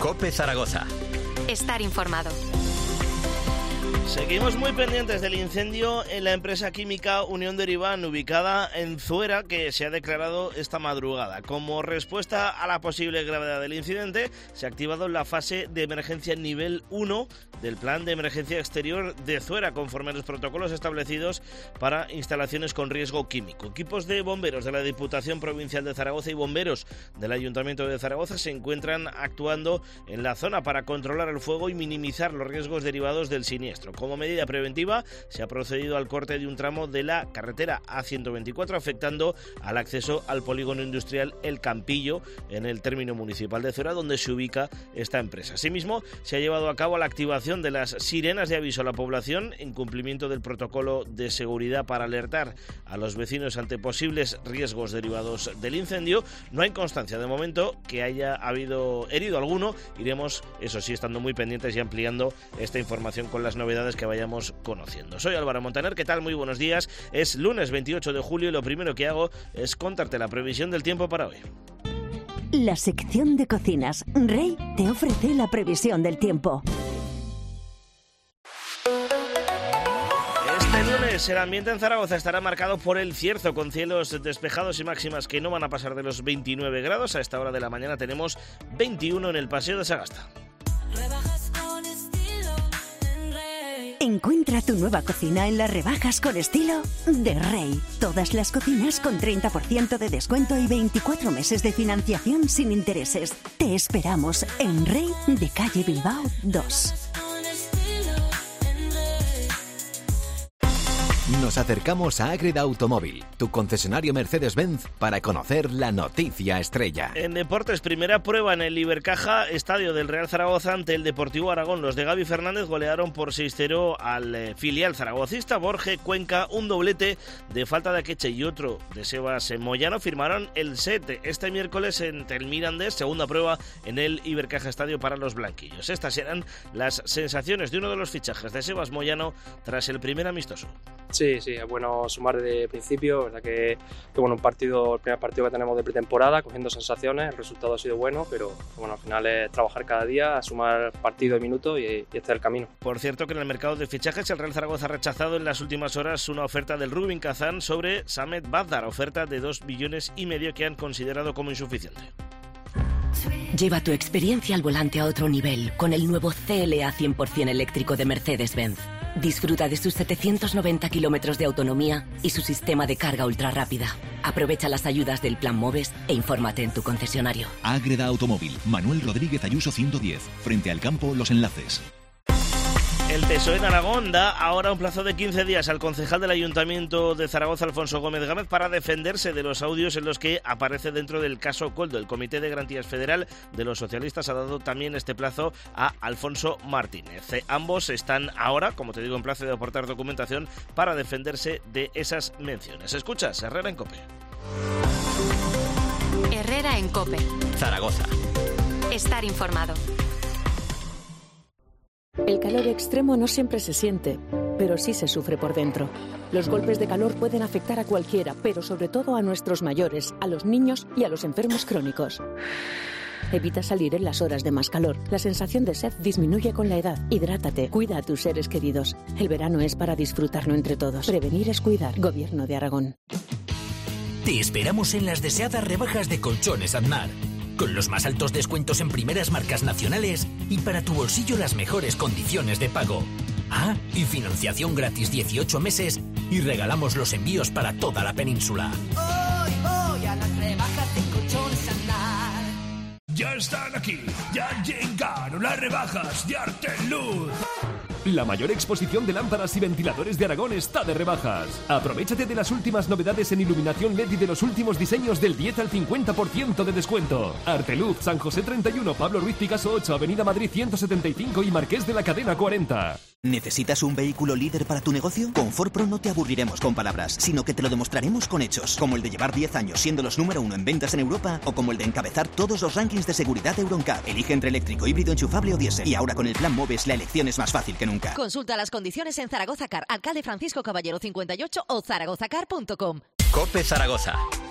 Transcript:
COPE Zaragoza. Estar informado. Seguimos muy pendientes del incendio en la empresa química Unión Derivan, ubicada en Zuera, que se ha declarado esta madrugada. Como respuesta a la posible gravedad del incidente, se ha activado la fase de emergencia nivel 1 del Plan de Emergencia Exterior de Zuera, conforme a los protocolos establecidos para instalaciones con riesgo químico. Equipos de bomberos de la Diputación Provincial de Zaragoza y bomberos del Ayuntamiento de Zaragoza se encuentran actuando en la zona para controlar el fuego y minimizar los riesgos derivados del siniestro. Como medida preventiva, se ha procedido al corte de un tramo de la carretera A124, afectando al acceso al polígono industrial El Campillo, en el término municipal de Zuera, donde se ubica esta empresa. Asimismo, se ha llevado a cabo la activación de las sirenas de aviso a la población en cumplimiento del protocolo de seguridad para alertar a los vecinos ante posibles riesgos derivados del incendio. No hay constancia de momento que haya habido herido alguno. Iremos, eso sí, estando muy pendientes y ampliando esta información con las novedades que vayamos conociendo. Soy Álvaro Montaner, ¿qué tal? Muy buenos días. Es lunes 28 de julio y lo primero que hago es contarte la previsión del tiempo para hoy. La sección de cocinas Rey te ofrece la previsión del tiempo. Este lunes el ambiente en Zaragoza estará marcado por el cierzo, con cielos despejados y máximas que no van a pasar de los 29 grados. A esta hora de la mañana tenemos 21 en el Paseo de Sagasta. Encuentra tu nueva cocina en las rebajas con estilo de Rey. Todas las cocinas con 30% de descuento y 24 meses de financiación sin intereses. Te esperamos en Rey de calle Bilbao 2. Nos acercamos a Ágreda Automóvil, tu concesionario Mercedes-Benz, para conocer la noticia estrella. En deportes, primera prueba en el Ibercaja, estadio del Real Zaragoza ante el Deportivo Aragón. Los de Gaby Fernández golearon por 6-0 al filial zaragocista. Borge Cuenca, un doblete de falta de Akeche y otro de Sebas Moyano, firmaron el set este miércoles en el Mirandés, segunda prueba en el Ibercaja Estadio para los blanquillos. Estas eran las sensaciones de uno de los fichajes de Sebas Moyano tras el primer amistoso. Sí, es bueno sumar desde el principio, verdad que bueno, el primer partido que tenemos de pretemporada, cogiendo sensaciones, el resultado ha sido bueno, pero bueno, al final es trabajar cada día, sumar partido y minutos y este es el camino. Por cierto que en el mercado de fichajes el Real Zaragoza ha rechazado en las últimas horas una oferta del Rubin Kazán sobre Samet Bazdar, oferta de 2,5 millones que han considerado como insuficiente. Lleva tu experiencia al volante a otro nivel con el nuevo CLA 100% eléctrico de Mercedes-Benz. Disfruta de sus 790 kilómetros de autonomía y su sistema de carga ultra rápida. Aprovecha las ayudas del Plan MOVES e infórmate en tu concesionario. Ágreda Automóvil, Manuel Rodríguez Ayuso 110, frente al campo Los Enlaces. El TSOE en Aragón da ahora un plazo de 15 días al concejal del Ayuntamiento de Zaragoza, Alfonso Gómez Gámez, para defenderse de los audios en los que aparece dentro del caso Koldo. El Comité de Garantías Federal de los Socialistas ha dado también este plazo a Alfonso Martínez. Ambos están ahora, como te digo, en plazo de aportar documentación para defenderse de esas menciones. Escuchas, Herrera en COPE. Herrera en COPE. Zaragoza. Estar informado. El calor extremo no siempre se siente, pero sí se sufre por dentro. Los golpes de calor pueden afectar a cualquiera, pero sobre todo a nuestros mayores, a los niños y a los enfermos crónicos. Evita salir en las horas de más calor. La sensación de sed disminuye con la edad. Hidrátate, cuida a tus seres queridos. El verano es para disfrutarlo entre todos. Prevenir es cuidar. Gobierno de Aragón. Te esperamos en las deseadas rebajas de Colchones Aznar, con los más altos descuentos en primeras marcas nacionales y para tu bolsillo las mejores condiciones de pago. Ah, y financiación gratis 18 meses y regalamos los envíos para toda la península. Hoy a las rebajas de Colchones Aznar. Ya están aquí, ya llegaron las rebajas de Arteluz. La mayor exposición de lámparas y ventiladores de Aragón está de rebajas. Aprovéchate de las últimas novedades en iluminación LED y de los últimos diseños del 10 al 50% de descuento. Arteluz, San José 31, Pablo Ruiz Picasso 8, Avenida Madrid 175 y Marqués de la Cadena 40. ¿Necesitas un vehículo líder para tu negocio? Con Ford Pro no te aburriremos con palabras, sino que te lo demostraremos con hechos, como el de llevar 10 años siendo los número 1 en ventas en Europa o como el de encabezar todos los rankings de seguridad Euroncap. Elige entre eléctrico, híbrido, enchufable o diésel. Y ahora con el Plan MOVES la elección es más fácil que nunca. Consulta las condiciones en Zaragoza Car, Alcalde Francisco Caballero 58 o zaragozacar.com. COPE Zaragoza.